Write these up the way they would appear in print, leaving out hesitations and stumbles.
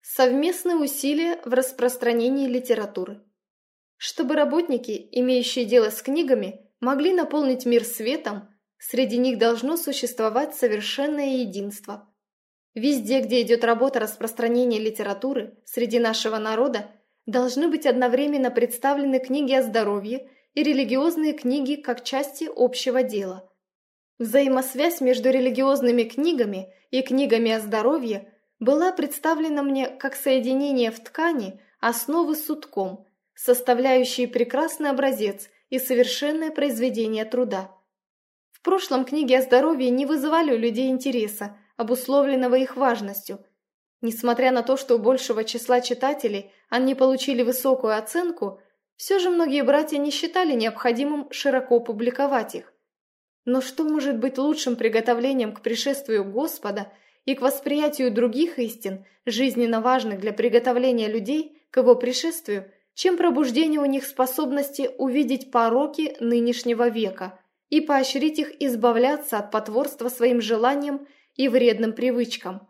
Совместные усилия в распространении литературы. Чтобы работники, имеющие дело с книгами, могли наполнить мир светом, среди них должно существовать совершенное единство. Везде, где идет работа распространения литературы, среди нашего народа должны быть одновременно представлены книги о здоровье и религиозные книги как части общего дела. Взаимосвязь между религиозными книгами и книгами о здоровье была представлена мне как соединение в ткани основы с сутком, составляющие прекрасный образец и совершенное произведение труда. В прошлом книги о здоровье не вызывали у людей интереса, обусловленного их важностью. Несмотря на то, что у большего числа читателей они получили высокую оценку, все же многие братья не считали необходимым широко публиковать их. Но что может быть лучшим приготовлением к пришествию Господа и к восприятию других истин, жизненно важных для приготовления людей к его пришествию, чем пробуждение у них способности увидеть пороки нынешнего века и поощрить их избавляться от потворства своим желаниям и вредным привычкам?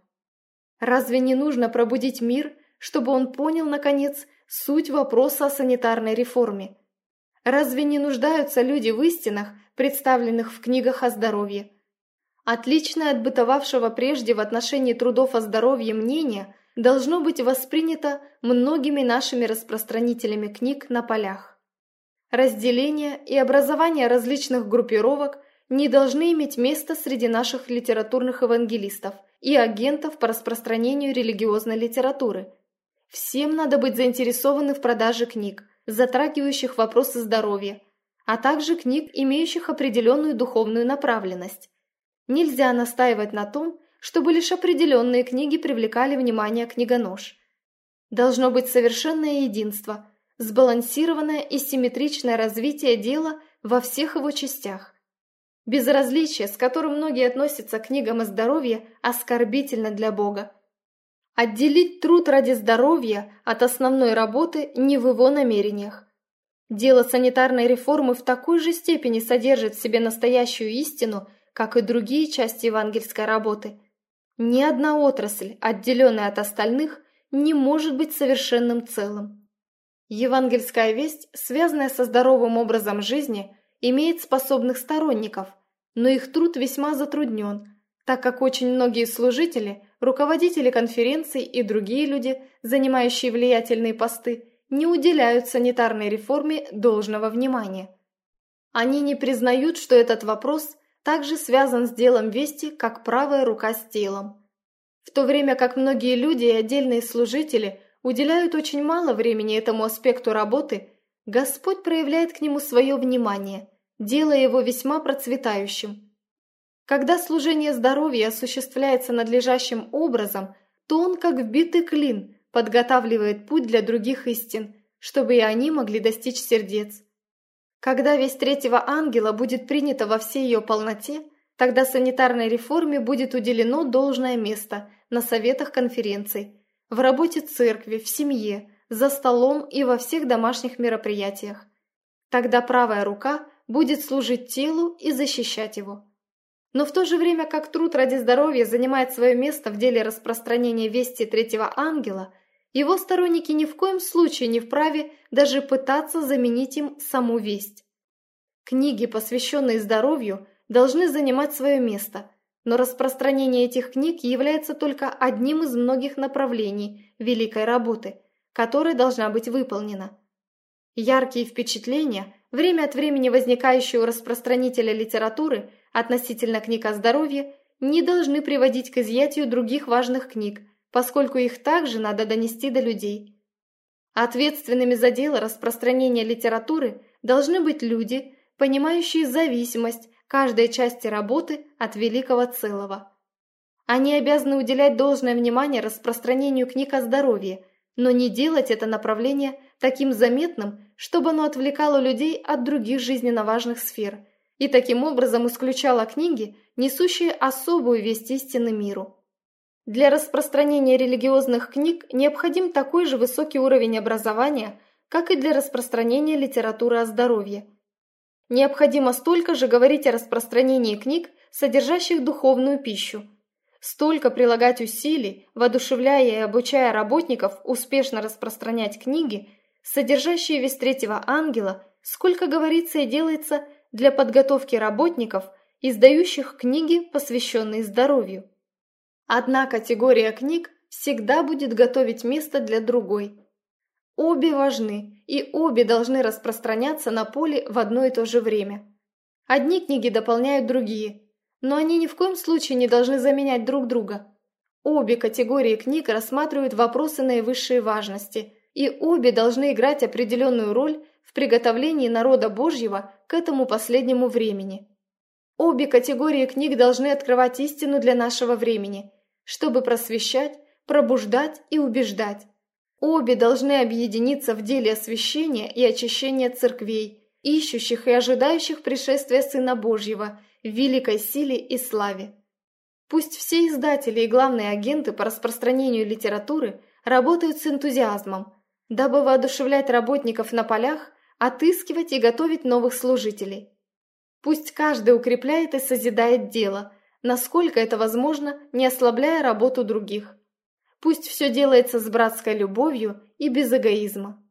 Разве не нужно пробудить мир, чтобы он понял, наконец, суть вопроса о санитарной реформе? Разве не нуждаются люди в истинах, представленных в книгах о здоровье? Отличное от бытовавшего прежде в отношении трудов о здоровье мнение должно быть воспринято многими нашими распространителями книг на полях. Разделение и образование различных группировок не должны иметь места среди наших литературных евангелистов и агентов по распространению религиозной литературы. Всем надо быть заинтересованы в продаже книг, затрагивающих вопросы здоровья, а также книг, имеющих определенную духовную направленность. Нельзя настаивать на том, чтобы лишь определенные книги привлекали внимание книгонож. Должно быть совершенное единство, сбалансированное и симметричное развитие дела во всех его частях. Безразличие, с которым многие относятся к книгам о здоровье, оскорбительно для Бога. Отделить труд ради здоровья от основной работы не в его намерениях. Дело санитарной реформы в такой же степени содержит в себе настоящую истину, как и другие части евангельской работы. Ни одна отрасль, отделенная от остальных, не может быть совершенным целым. Евангельская весть, связанная со здоровым образом жизни, имеет способных сторонников, но их труд весьма затруднен, так как очень многие служители, руководители конференций и другие люди, занимающие влиятельные посты, не уделяют санитарной реформе должного внимания. Они не признают, что этот вопрос также связан с делом вести, как правая рука с телом. В то время как многие люди и отдельные служители уделяют очень мало времени этому аспекту работы, Господь проявляет к нему свое внимание, делая его весьма процветающим. Когда служение здоровья осуществляется надлежащим образом, то он, как вбитый клин, подготавливает путь для других истин, чтобы и они могли достичь сердец. Когда весть третьего ангела будет принята во всей ее полноте, тогда санитарной реформе будет уделено должное место на советах конференций, в работе церкви, в семье, за столом и во всех домашних мероприятиях. Тогда правая рука будет служить телу и защищать его. Но в то же время, как труд ради здоровья занимает свое место в деле распространения вести третьего ангела, его сторонники ни в коем случае не вправе даже пытаться заменить им саму весть. Книги, посвященные здоровью, должны занимать свое место, но распространение этих книг является только одним из многих направлений великой работы, которая должна быть выполнена. Яркие впечатления, время от времени возникающие у распространителя литературы относительно книг о здоровье, не должны приводить к изъятию других важных книг, поскольку их также надо донести до людей. Ответственными за дело распространения литературы должны быть люди, понимающие зависимость каждой части работы от великого целого. Они обязаны уделять должное внимание распространению книг о здоровье, но не делать это направление таким заметным, чтобы оно отвлекало людей от других жизненно важных сфер и таким образом исключало книги, несущие особую весть истины миру. Для распространения религиозных книг необходим такой же высокий уровень образования, как и для распространения литературы о здоровье. Необходимо столько же говорить о распространении книг, содержащих духовную пищу. столько прилагать усилий, воодушевляя и обучая работников успешно распространять книги, содержащие весть третьего ангела, сколько говорится и делается для подготовки работников, издающих книги, посвященные здоровью. Одна категория книг всегда будет готовить место для другой. Обе важны, и обе должны распространяться на поле в одно и то же время. Одни книги дополняют другие, но они ни в коем случае не должны заменять друг друга. Обе категории книг рассматривают вопросы наивысшей важности, и обе должны играть определенную роль в приготовлении народа Божьего к этому последнему времени. Обе категории книг должны открывать истину для нашего времени, чтобы просвещать, пробуждать и убеждать. Обе должны объединиться в деле освящения и очищения церквей, ищущих и ожидающих пришествия Сына Божьего в великой силе и славе. Пусть все издатели и главные агенты по распространению литературы работают с энтузиазмом, дабы воодушевлять работников на полях, отыскивать и готовить новых служителей. Пусть каждый укрепляет и созидает дело, насколько это возможно, не ослабляя работу других. Пусть все делается с братской любовью и без эгоизма.